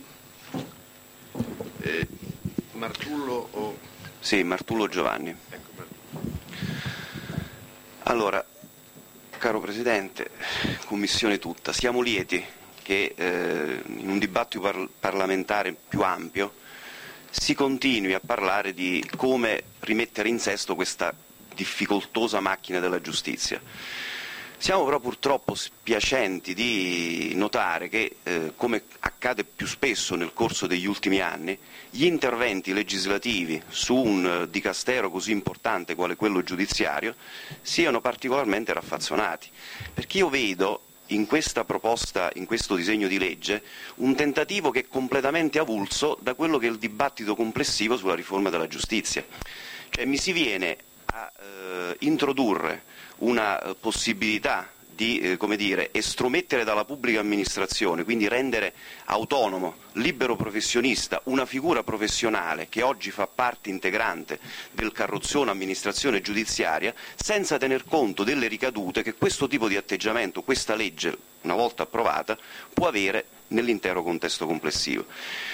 eh, Martullo o... Sì, Martullo Giovanni. Ecco, Martullo. Allora, caro Presidente, Commissione tutta, siamo lieti che eh, in un dibattito par- parlamentare più ampio si continui a parlare di come rimettere in sesto questa difficoltosa macchina della giustizia. Siamo però purtroppo spiacenti di notare che, eh, come accade più spesso nel corso degli ultimi anni, gli interventi legislativi su un dicastero così importante quale quello giudiziario siano particolarmente raffazzonati, perché io vedo in questa proposta, in questo disegno di legge, un tentativo che è completamente avulso da quello che è il dibattito complessivo sulla riforma della giustizia. Cioè, mi si viene a eh, introdurre una eh, possibilità di eh, come dire, estromettere dalla pubblica amministrazione, quindi rendere autonomo, libero professionista, una figura professionale che oggi fa parte integrante del carrozzone amministrazione giudiziaria, senza tener conto delle ricadute che questo tipo di atteggiamento, questa legge, una volta approvata, può avere nell'intero contesto complessivo.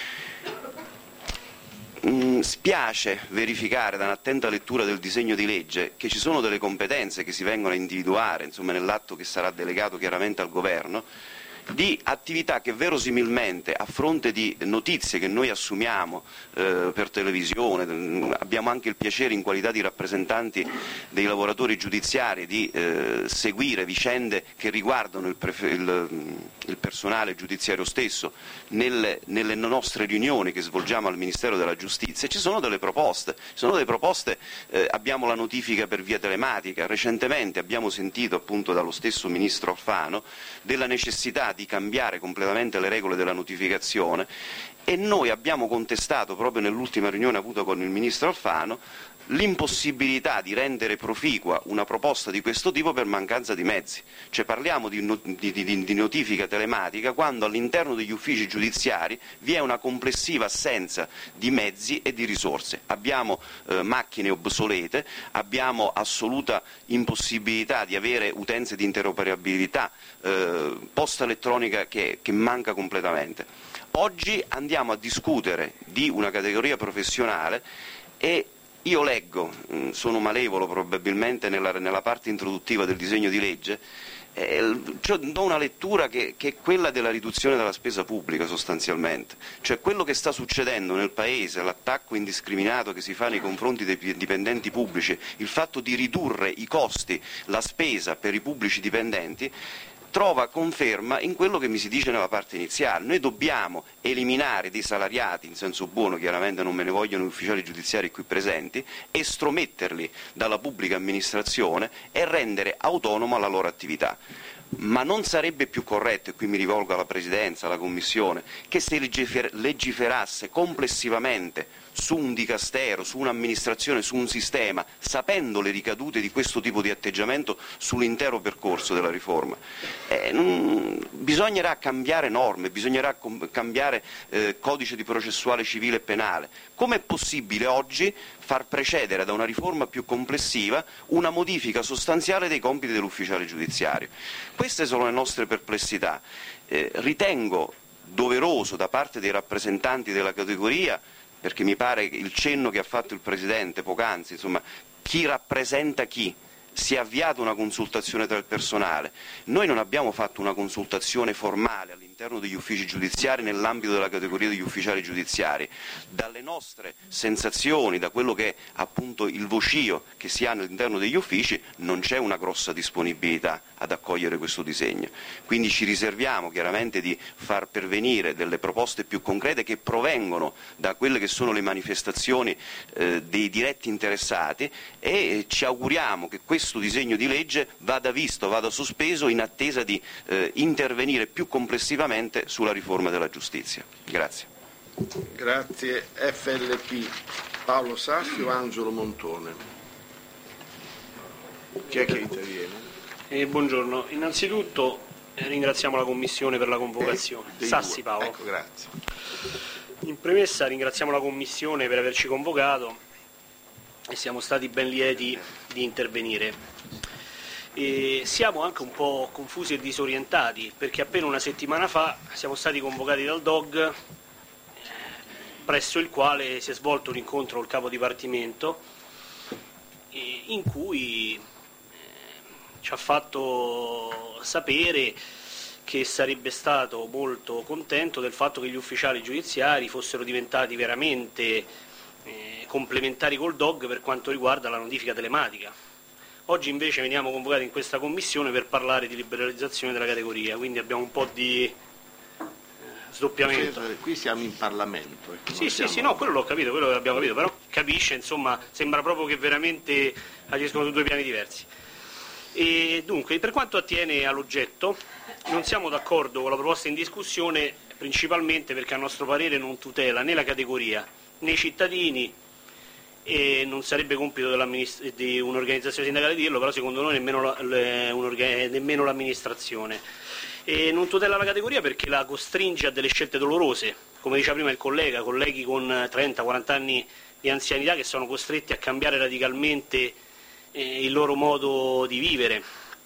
Mm, spiace verificare da un'attenta lettura del disegno di legge che ci sono delle competenze che si vengono a individuare, insomma, nell'atto che sarà delegato chiaramente al Governo, di attività che verosimilmente, a fronte di notizie che noi assumiamo eh, per televisione, abbiamo anche il piacere in qualità di rappresentanti dei lavoratori giudiziari di eh, seguire vicende che riguardano il, il, il personale giudiziario stesso nelle, nelle nostre riunioni che svolgiamo al Ministero della Giustizia. Ci sono delle proposte, ci sono delle proposte eh, abbiamo la notifica per via telematica, recentemente abbiamo sentito appunto dallo stesso Ministro Alfano della necessità di cambiare completamente le regole della notificazione, e noi abbiamo contestato proprio nell'ultima riunione avuta con il Ministro Alfano l'impossibilità di rendere proficua una proposta di questo tipo per mancanza di mezzi. Cioè parliamo di, not- di, di, di notifica telematica quando all'interno degli uffici giudiziari vi è una complessiva assenza di mezzi e di risorse. Abbiamo eh, macchine obsolete, abbiamo assoluta impossibilità di avere utenze di interoperabilità, eh, posta elettronica che, che manca completamente. Oggi andiamo a discutere di una categoria professionale e io leggo, sono malevolo probabilmente nella, nella parte introduttiva del disegno di legge, eh, cioè, do una lettura che, che è quella della riduzione della spesa pubblica sostanzialmente, cioè quello che sta succedendo nel Paese, l'attacco indiscriminato che si fa nei confronti dei dipendenti pubblici, il fatto di ridurre i costi, la spesa per i pubblici dipendenti, trova conferma in quello che mi si dice nella parte iniziale. Noi dobbiamo eliminare dei salariati, in senso buono, chiaramente non me ne vogliono gli ufficiali giudiziari qui presenti, estrometterli dalla pubblica amministrazione e rendere autonoma la loro attività. Ma non sarebbe più corretto, e qui mi rivolgo alla Presidenza, alla Commissione, che si legiferasse complessivamente su un dicastero, su un'amministrazione, su un sistema, sapendo le ricadute di questo tipo di atteggiamento sull'intero percorso della riforma. Eh, non, bisognerà cambiare norme, bisognerà com- cambiare eh, codice di processuale civile e penale. Com'è possibile oggi far precedere da una riforma più complessiva una modifica sostanziale dei compiti dell'ufficiale giudiziario? Queste sono le nostre perplessità. Eh, ritengo doveroso da parte dei rappresentanti della categoria, perché mi pare che il cenno che ha fatto il Presidente poc'anzi, insomma, chi rappresenta chi, si è avviata una consultazione tra il personale. Noi non abbiamo fatto una consultazione formale all'interno degli uffici giudiziari nell'ambito della categoria degli ufficiali giudiziari. Dalle nostre sensazioni, da quello che è appunto il vocio che si ha all'interno degli uffici, non c'è una grossa disponibilità ad accogliere questo disegno. Quindi ci riserviamo chiaramente di far pervenire delle proposte più concrete che provengono da quelle che sono le manifestazioni eh, dei diretti interessati, e ci auguriamo che questo disegno di legge vada visto, vada sospeso in attesa di eh, intervenire più complessivamente sulla riforma della giustizia. Grazie. Grazie. F L P Paolo Sassi o Angelo Montone? Chi è che interviene? Eh, buongiorno, innanzitutto eh, ringraziamo la Commissione per la convocazione. Eh, Sassi Paolo. Ecco, grazie. In premessa ringraziamo la Commissione per averci convocato e siamo stati ben lieti di intervenire. E siamo anche un po' confusi e disorientati perché appena una settimana fa siamo stati convocati dal D O G, eh, presso il quale si è svolto un incontro col capo dipartimento eh, in cui eh, ci ha fatto sapere che sarebbe stato molto contento del fatto che gli ufficiali giudiziari fossero diventati veramente eh, complementari col D O G per quanto riguarda la notifica telematica. Oggi invece veniamo convocati in questa commissione per parlare di liberalizzazione della categoria, quindi abbiamo un po' di eh, sdoppiamento. Qui siamo in Parlamento. Ecco, sì, sì, siamo... sì, no, quello l'ho capito, quello l'abbiamo capito, però capisce, insomma, sembra proprio che veramente agiscono su due piani diversi. E dunque, per quanto attiene all'oggetto, non siamo d'accordo con la proposta in discussione principalmente perché a nostro parere non tutela né la categoria né i cittadini, e non sarebbe compito di un'organizzazione sindacale dirlo, però secondo noi nemmeno, la, le, nemmeno l'amministrazione. E non tutela la categoria perché la costringe a delle scelte dolorose, come diceva prima il collega, colleghi con trenta quaranta anni di anzianità che sono costretti a cambiare radicalmente eh, il loro modo di vivere.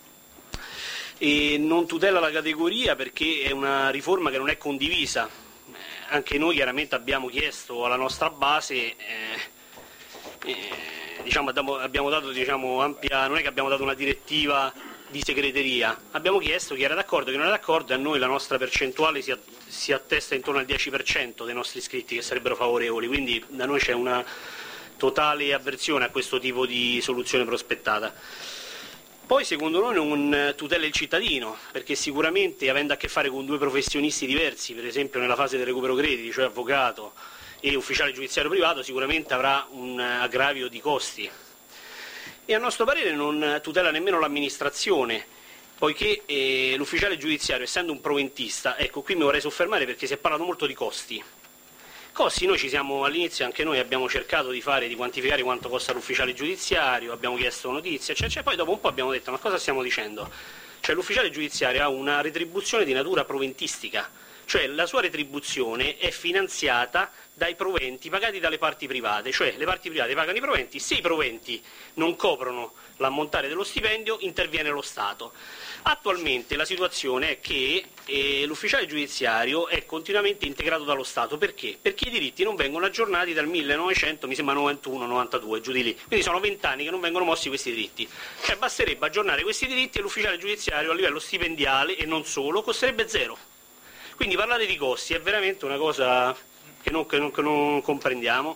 E non tutela la categoria perché è una riforma che non è condivisa. Eh, anche noi chiaramente abbiamo chiesto alla nostra base, eh, eh, diciamo, abbiamo dato diciamo, ampia, non è che abbiamo dato una direttiva di segreteria, abbiamo chiesto chi era d'accordo, chi non era d'accordo, e a noi la nostra percentuale si, si attesta intorno al dieci per cento dei nostri iscritti che sarebbero favorevoli, quindi da noi c'è una totale avversione a questo tipo di soluzione prospettata. Poi secondo noi non tutela il cittadino, perché sicuramente avendo a che fare con due professionisti diversi, per esempio nella fase del recupero crediti, cioè avvocato e ufficiale giudiziario privato, sicuramente avrà un aggravio di costi. E a nostro parere non tutela nemmeno l'amministrazione, poiché eh, l'ufficiale giudiziario, essendo un proventista, ecco, qui mi vorrei soffermare perché si è parlato molto di costi. Costi, noi ci siamo all'inizio, anche noi abbiamo cercato di fare, di quantificare quanto costa l'ufficiale giudiziario, abbiamo chiesto notizie, eccetera, eccetera, poi dopo un po' abbiamo detto ma cosa stiamo dicendo? Cioè l'ufficiale giudiziario ha una retribuzione di natura proventistica, cioè la sua retribuzione è finanziata dai proventi pagati dalle parti private, cioè le parti private pagano i proventi, se i proventi non coprono l'ammontare dello stipendio interviene lo Stato. Attualmente la situazione è che eh, l'ufficiale giudiziario è continuamente integrato dallo Stato, perché? Perché i diritti non vengono aggiornati dal millenovecento, mi sembra novantuno novantadue, giù di lì, quindi sono vent'anni che non vengono mossi questi diritti, cioè basterebbe aggiornare questi diritti e l'ufficiale giudiziario a livello stipendiale e non solo costerebbe zero. Quindi parlare di costi è veramente una cosa che non, che non, che non comprendiamo.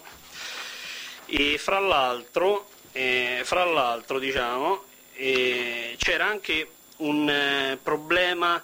E fra l'altro, eh, fra l'altro diciamo, eh, c'era anche un eh, problema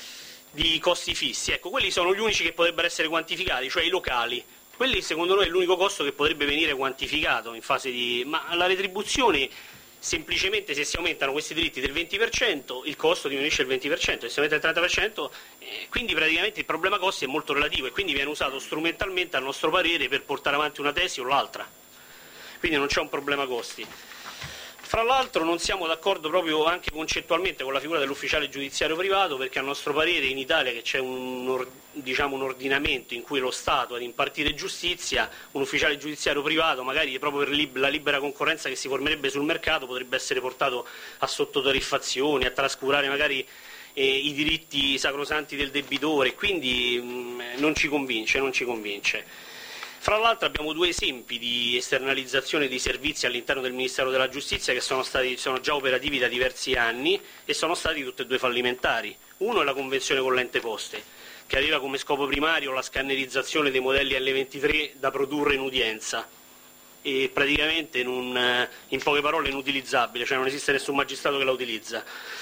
di costi fissi. Ecco, quelli sono gli unici che potrebbero essere quantificati, cioè i locali. Quelli secondo noi è l'unico costo che potrebbe venire quantificato in fase di... ma la retribuzione... semplicemente se si aumentano questi diritti del venti per cento il costo diminuisce il venti per cento, se si aumenta il trenta per cento, eh, quindi praticamente il problema costi è molto relativo e quindi viene usato strumentalmente a nostro parere per portare avanti una tesi o l'altra, quindi non c'è un problema costi. Fra l'altro non siamo d'accordo proprio anche concettualmente con la figura dell'ufficiale giudiziario privato, perché a nostro parere in Italia, che c'è un, diciamo, un ordinamento in cui lo Stato ad impartire giustizia, un ufficiale giudiziario privato magari proprio per la libera concorrenza che si formerebbe sul mercato potrebbe essere portato a sottotariffazioni, a trascurare magari eh, i diritti sacrosanti del debitore, quindi mh, non ci convince, non ci convince. Fra l'altro abbiamo due esempi di esternalizzazione di servizi all'interno del Ministero della Giustizia che sono, stati, sono già operativi da diversi anni e sono stati tutti e due fallimentari. Uno è la convenzione con l'ente poste, che aveva come scopo primario la scannerizzazione dei modelli L ventitré da produrre in udienza e praticamente non, in poche parole inutilizzabile, cioè non esiste nessun magistrato che la utilizza.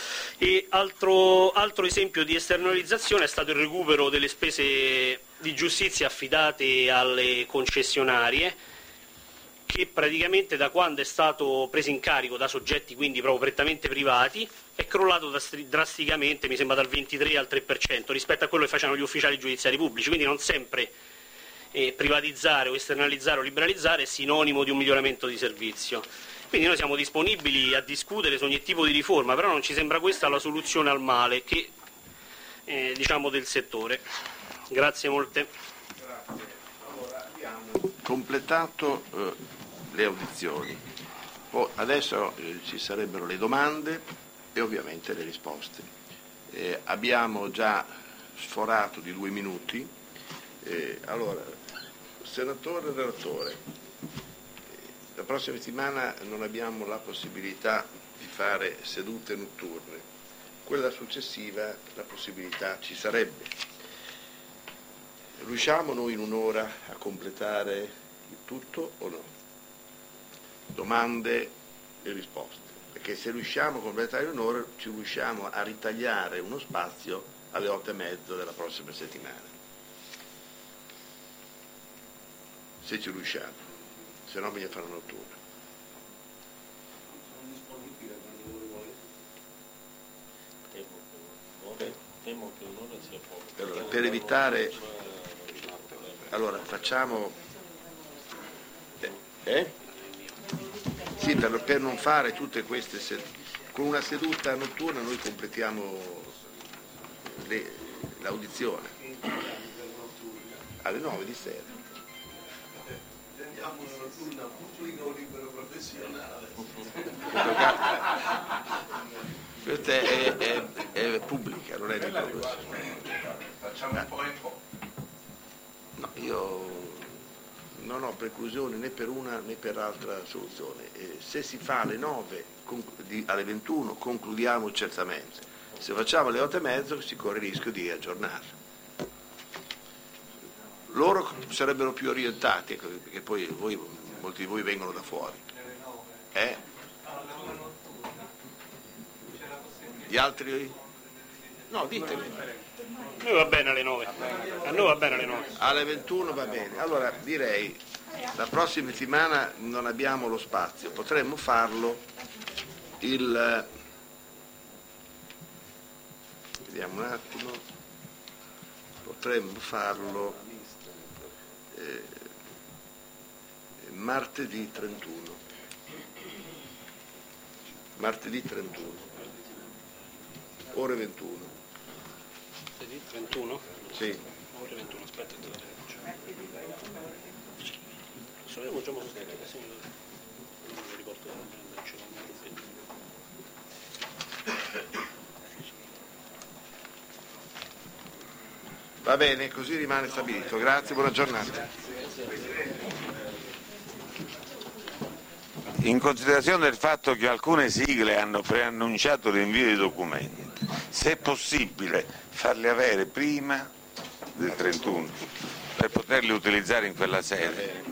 E altro, altro esempio di esternalizzazione è stato il recupero delle spese di giustizia affidate alle concessionarie, che praticamente da quando è stato preso in carico da soggetti quindi proprio prettamente privati è crollato drasticamente, mi sembra dal ventitré al tre per cento rispetto a quello che facevano gli ufficiali giudiziari pubblici, quindi non sempre eh, privatizzare o esternalizzare o liberalizzare è sinonimo di un miglioramento di servizio. Quindi noi siamo disponibili a discutere su ogni tipo di riforma, però non ci sembra questa la soluzione al male che, eh, diciamo, del settore. Grazie molte. Grazie. Allora, abbiamo completato eh, le audizioni. Poi, adesso eh, ci sarebbero le domande e ovviamente le risposte. Eh, abbiamo già sforato di due minuti. Eh, allora, senatore relatore. La prossima settimana non abbiamo la possibilità di fare sedute notturne, quella successiva la possibilità ci sarebbe. Riusciamo noi in un'ora a completare il tutto o no? Domande e risposte, perché se riusciamo a completare in un'ora ci riusciamo a ritagliare uno spazio alle otto e mezza della prossima settimana. Se ci riusciamo. Se no bisogna fare una notturna. Sono disponibile quando voi volete. Temo che un'ora sia poco. Allora, per evitare... Allora, facciamo... Eh? eh? Sì, per, per non fare tutte queste... Sed... Con una seduta notturna noi completiamo le... l'audizione. Alle nove di sera. Una pubblica o libero professionale. Questa è, è, è pubblica, non è libera professionale. Facciamo un po' e po'. No, io non ho preclusioni né per una né per l'altra soluzione. Eh, se si fa alle nove, alle ventuno concludiamo certamente, se facciamo alle otto e mezzo si corre il rischio di aggiornarla. Loro sarebbero più orientati, perché poi voi, molti di voi vengono da fuori. Eh? Gli altri? No, ditemi. A noi va bene alle nove. A noi va bene alle nove. Alle ventuno va bene. Allora direi, la prossima settimana non abbiamo lo spazio, potremmo farlo il... Vediamo un attimo. Potremmo farlo eh, martedì trentuno. Martedì trentuno. Ore ventuno. Martedì trentuno? Sì. Ore ventuno, aspetta, te la se lo facciamo su scheda, se non mi ricordo Va bene, così rimane stabilito. Grazie, buona giornata. In considerazione del fatto che alcune sigle hanno preannunciato l'invio di documenti, se è possibile farli avere prima del trentuno per poterli utilizzare in quella sede.